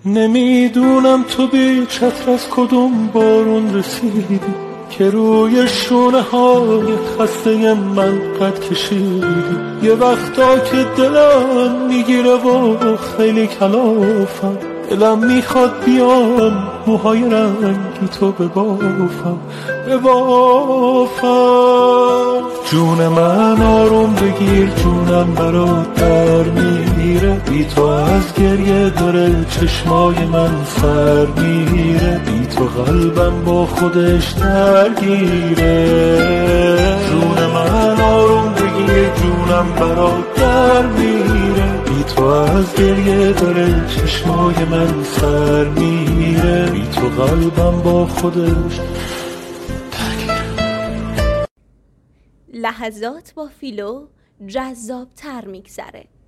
نمیدونم تو بی چتر از کدوم بارون رسیدی که روی شونه های خسته من قد کشیدی. یه وقتا که دلم میگیره و خیلی کلافم، دلم میخواد بیام موهای رنگی تو ببافم. جون من آروم بگیر، جونم برات در میره، بی تو از گریه داره چشمای من سر میره، بی تو قلبم با خودش درگیره. جون من آروم بگیر، جونم برات در میره، بی تو از گریه داره چشمای من سر میره، بی تو قلبم با خودش درگیره. لحظات با فیلو جذاب تر میگذره.